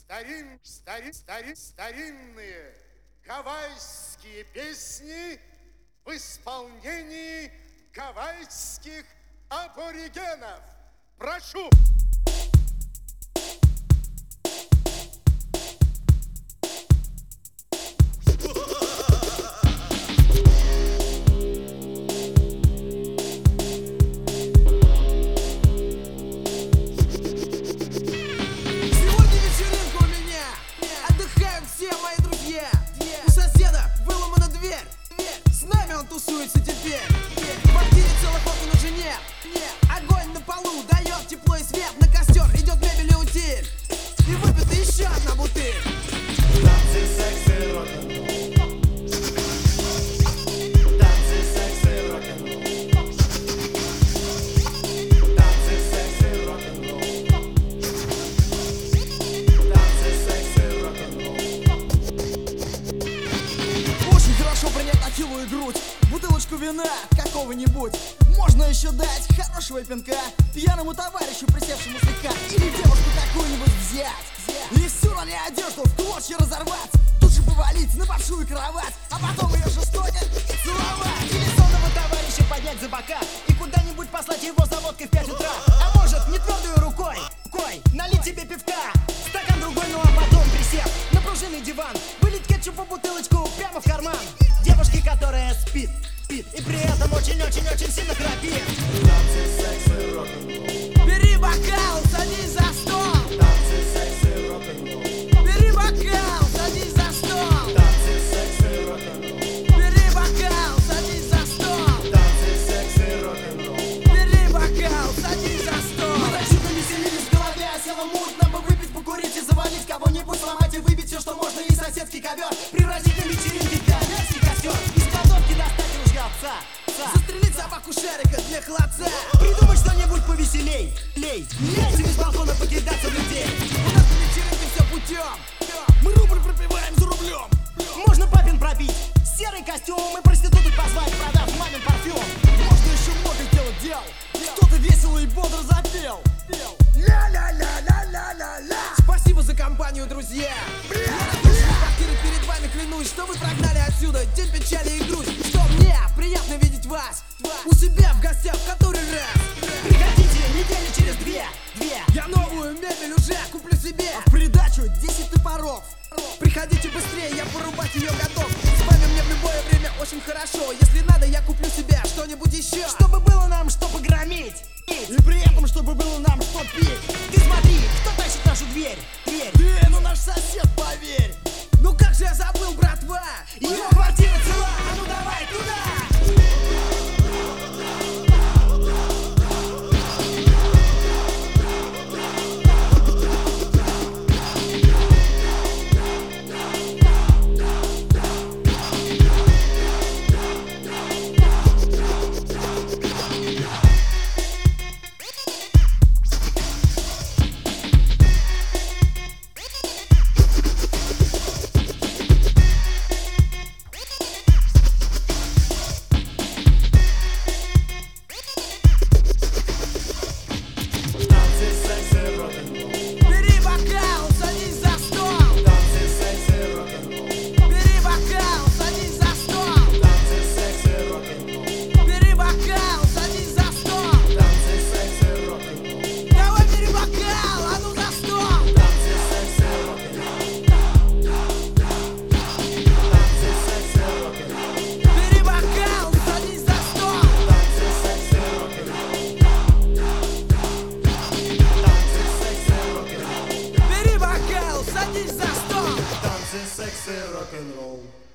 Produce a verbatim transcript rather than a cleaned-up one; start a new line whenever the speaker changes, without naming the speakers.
старин, старин, старин, старинные гавайские песни в исполнении гавайских аборигенов. Прошу!
Тусуется теперь в квартире целых окон уже нет. Огонь на полу дает тепло и свет. На костер идет мебель и утиль. И выпита еще одна бутыль.
Танцы, секс и рок-н-ролл. Танцы, секс и рок-н-ролл. Танцы, секс и рок-н-ролл. Танцы, секс и рок-н-ролл.
Очень хорошо принять на хилую грудь бутылочку вина какого-нибудь. Можно еще дать хорошего пинка пьяному товарищу, присевшему слегка. Или девушку какую-нибудь взять и всю на ней одежду в клочья разорвать. Тут же повалить на большую кровать, а потом ее жестоко целовать.
Или сонного товарища поднять за бока и куда-нибудь послать его за водкой в пять утра. А может, не твердой рукой, рукой налить себе пивка, стакан другой, ну а потом присев на пружинный диван, вылить кетчупу бутылочку прямо в карман девушки, которая спит, спит и при этом очень-очень-очень сильно храпит.
Танцы, секс и рок-н-ролл.
Бери бокал, садись за стол.
Танцы, секс и рок-н-ролл.
Бери бокал, садись за стол.
Танцы, секс и рок-н-ролл.
Бери бокал, садись за стол.
Танцы, секс и рок-н-ролл.
Бери бокал, садись за стол.
Мы так чудно веселились в голове, осела мутно бы выпить, покурить и завалить кого-нибудь, сломать и выбить все, что можно, и соседский ковер превратить на вечеринки королевский костер. Из кладовки достать ружья отца.
Застрелить собаку шарика для холодца.
Придумать что-нибудь повеселей, лей, яйцами с балкона покидаться в людей.
У нас на вечеринке все путем. Мы рубль пропиваем за рублем.
Можно папин пробить, серый костюм и проституток позвать, продав мамин парфюм.
Можно еще много делать дел. Кто-то весело и бодро запел. Ля-ля-ля-ля-ля-ля-ля. Спасибо за компанию, друзья. Я разрушил квартиры перед вами, клянусь, что вы прогнали отсюда день печали и грусть. Что мне приятно видеть вас у себя в гостях в который раз.
Приходите недели через две, две.
Я новую мебель уже куплю себе, а в придачу десять топоров. Приходите быстрее, я порубать ее готов. С вами мне в любое время очень хорошо. Если надо, я куплю себе что-нибудь еще,
Чтобы было нам что погромить.
и при этом, чтобы было нам что пить.
Ты смотри, кто тащит нашу дверь, дверь.
Ты, ну наш сосед, поверь. Ну как же я забыл, братва.
Его квартира цела, а ну давай туда.
Бери бокал, садись за стол.
Танцы, секс и рок-н-ролл.
Бери бокал, садись за стол.
Танцы, секс и рок-н-ролл.
Бери бокал, садись за стол.
Танцы, секс и рок-н-ролл.
Давай бери бокал, а ну за стол.
Танцы, секс и рок-н-ролл. Танцы, секс и рок-н-ролл.
Бери бокал, садись за стол.
Танцы, секс и рок-н-ролл. Танцы, секс и рок-н-ролл.
Бери бокал, садись за стол.
Танцы, секс и рок-н-ролл.